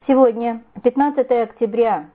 Сегодня 15 октября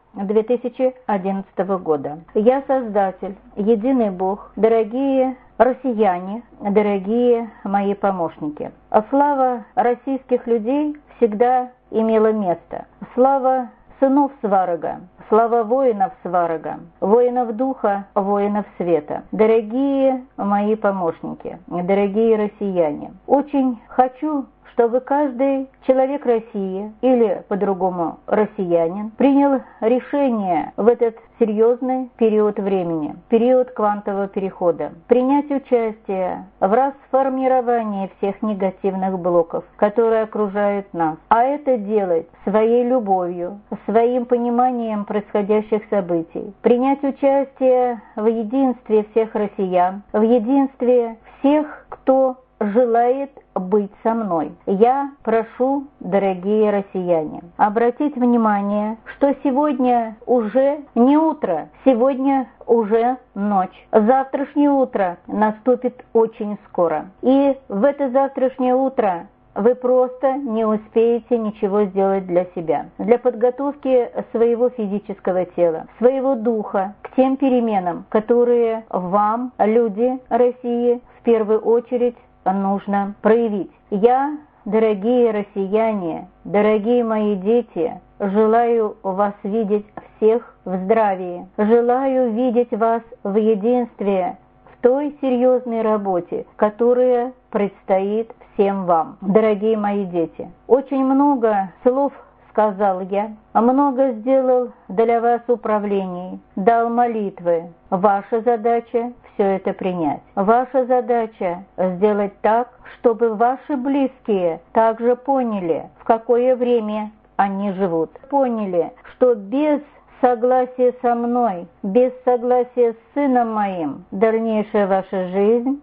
2011 года. Я Создатель, Единый Бог, дорогие россияне, дорогие мои помощники. Слава российских людей всегда имела место. Слава сынов Сварога, слава воинов Сварога, воинов духа, воинов света. Дорогие мои помощники, дорогие россияне, очень хочу, чтобы каждый человек России, или по-другому россиянин, принял решение в этот серьезный период времени, период квантового перехода, принять участие в расформировании всех негативных блоков, которые окружают нас. А это делать своей любовью, своим пониманием происходящих событий, принять участие в единстве всех россиян, в единстве всех, кто желает быть со мной. Я прошу, дорогие россияне, обратить внимание, что сегодня уже не утро, сегодня уже ночь. Завтрашнее утро наступит очень скоро. И в это завтрашнее утро вы просто не успеете ничего сделать для себя, для подготовки своего физического тела, своего духа к тем переменам, которые вам, люди России, в первую очередь нужно проявить. Я, дорогие россияне, дорогие мои дети, желаю вас видеть всех в здравии, желаю видеть вас в единстве, в той серьезной работе, которая предстоит всем вам. Дорогие мои дети, очень много слов сказал я, много сделал для вас управлений, дал молитвы. Ваша задача все это принять. Ваша задача сделать так, чтобы ваши близкие также поняли, в какое время они живут. Поняли, что без согласия со мной, без согласия с сыном моим, дальнейшая ваша жизнь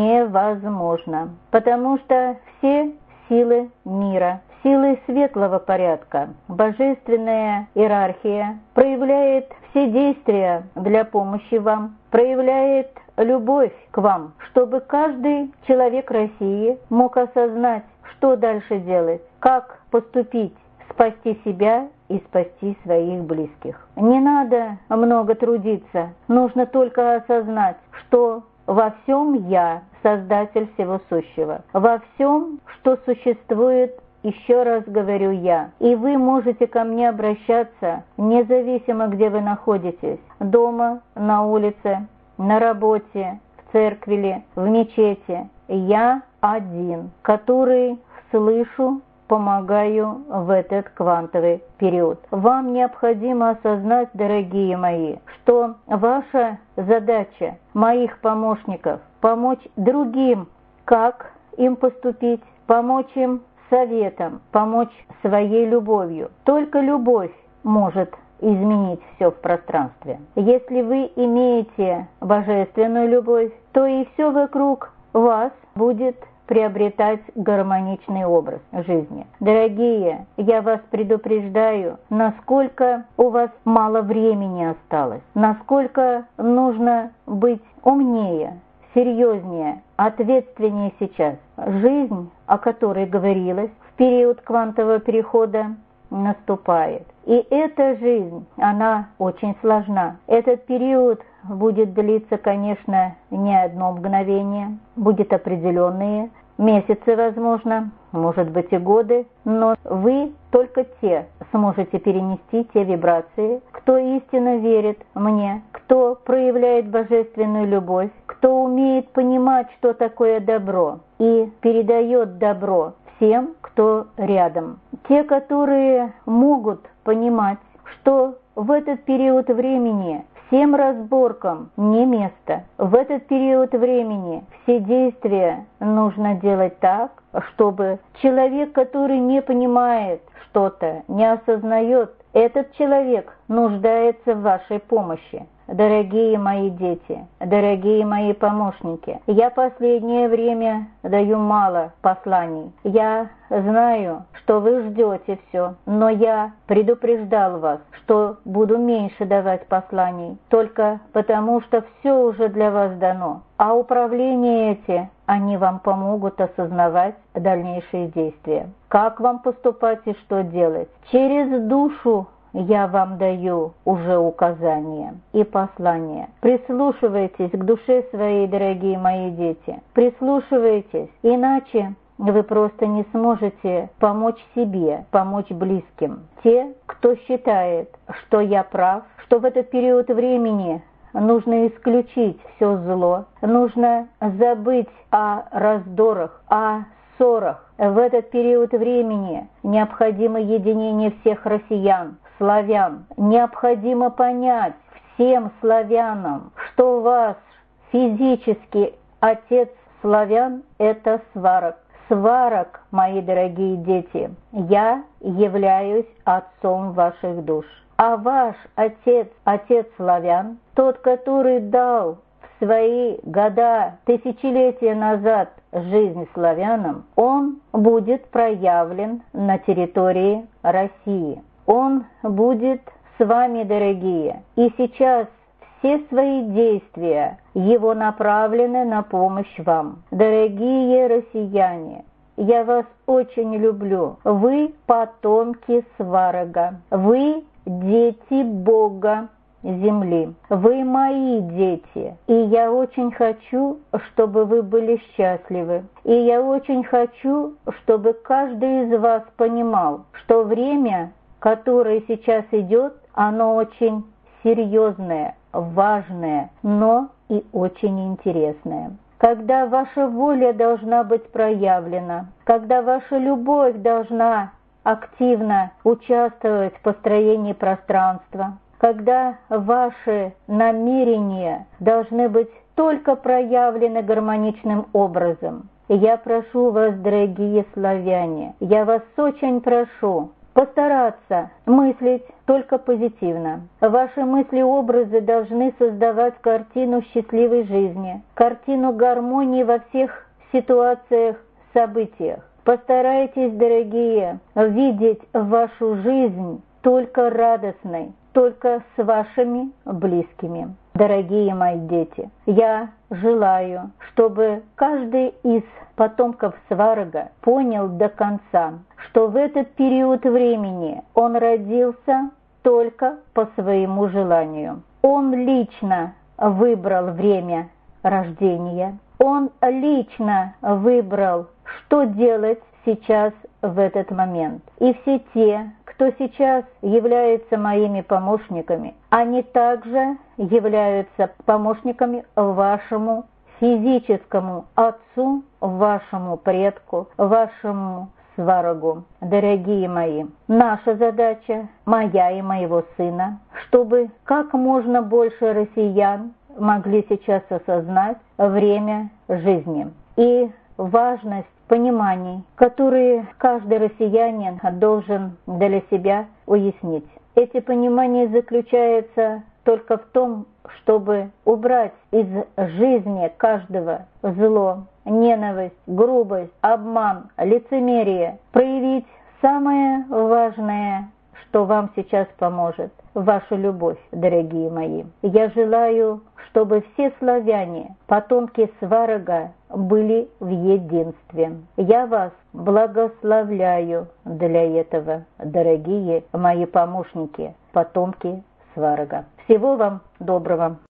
невозможна. Потому что все силы мира, силы светлого порядка, божественная иерархия проявляет все действия для помощи вам, проявляет любовь к вам, чтобы каждый человек России мог осознать, что дальше делать, как поступить, спасти себя и спасти своих близких. Не надо много трудиться, нужно только осознать, что во всем я, Создатель всего сущего, во всем, что существует, еще раз говорю я, и вы можете ко мне обращаться, независимо, где вы находитесь, дома, на улице, на работе, в церкви, в мечети. Я один, который слышу, помогаю в этот квантовый период. Вам необходимо осознать, дорогие мои, что ваша задача, моих помощников, помочь другим, как им поступить, помочь им советом, помочь своей любовью. Только любовь может изменить все в пространстве. Если вы имеете божественную любовь, то и все вокруг вас будет приобретать гармоничный образ жизни. Дорогие, я вас предупреждаю, насколько у вас мало времени осталось, насколько нужно быть умнее, серьезнее, ответственнее сейчас. Жизнь, о которой говорилось в период квантового перехода, наступает. И эта жизнь, она очень сложна. Этот период будет длиться, конечно, не одно мгновение, будет определенные месяцы, возможно, может быть и годы, но вы только те сможете перенести те вибрации, кто истинно верит мне, кто проявляет божественную любовь, кто умеет понимать, что такое добро, и передает добро всем, кто рядом. Те, которые могут понимать, что в этот период времени всем разборкам не место. В этот период времени все действия нужно делать так, чтобы человек, который не понимает что-то, не осознает, этот человек нуждается в вашей помощи. Дорогие мои дети, дорогие мои помощники, я последнее время даю мало посланий. Я знаю, что вы ждете все, но я предупреждал вас, что буду меньше давать посланий, только потому что все уже для вас дано. А управления эти, они вам помогут осознавать дальнейшие действия. Как вам поступать и что делать? Через душу я вам даю уже указания и послания. Прислушивайтесь к душе своей, дорогие мои дети. Прислушивайтесь, иначе вы просто не сможете помочь себе, помочь близким. Те, кто считает, что я прав, что в этот период времени нужно исключить все зло, нужно забыть о раздорах, о ссорах. В этот период времени необходимо единение всех россиян, славян. Необходимо понять всем славянам, что ваш физический отец славян – это Сварог. Сварог, мои дорогие дети, я являюсь отцом ваших душ. А ваш отец, отец славян, тот, который дал в свои года, тысячелетия назад жизнь славянам, он будет проявлен на территории России. Он будет с вами, дорогие. И сейчас все свои действия его направлены на помощь вам. Дорогие россияне, я вас очень люблю. Вы потомки Сварога. Вы дети Бога земли. Вы мои дети. И я очень хочу, чтобы вы были счастливы. И я очень хочу, чтобы каждый из вас понимал, что время, которое сейчас идет, оно очень серьезное, важное, но и очень интересное. Когда ваша воля должна быть проявлена, когда ваша любовь должна активно участвовать в построении пространства, когда ваши намерения должны быть только проявлены гармоничным образом. Я прошу вас, дорогие славяне, я вас очень прошу постараться мыслить только позитивно. Ваши мысли-образы должны создавать картину счастливой жизни, картину гармонии во всех ситуациях, событиях. Постарайтесь, дорогие, видеть вашу жизнь только радостной, только с вашими близкими. Дорогие мои дети, я желаю, чтобы каждый из потомков Сварога понял до конца, что в этот период времени он родился только по своему желанию. Он лично выбрал время рождения. Он лично выбрал, что делать сейчас в этот момент. И все те, кто сейчас являются моими помощниками, они также являются помощниками вашему физическому отцу, вашему предку, вашему Сварогу. Дорогие мои, наша задача, моя и моего сына, чтобы как можно больше россиян могли сейчас осознать время жизни и важность пониманий, которые каждый россиянин должен для себя уяснить. Эти понимания заключаются только в том, чтобы убрать из жизни каждого зло, ненависть, грубость, обман, лицемерие, проявить самое важное, что вам сейчас поможет, вашу любовь, дорогие мои. Я желаю, чтобы все славяне, потомки Сварога, были в единстве. Я вас благословляю для этого, дорогие мои помощники, потомки Сварога. Всего вам доброго!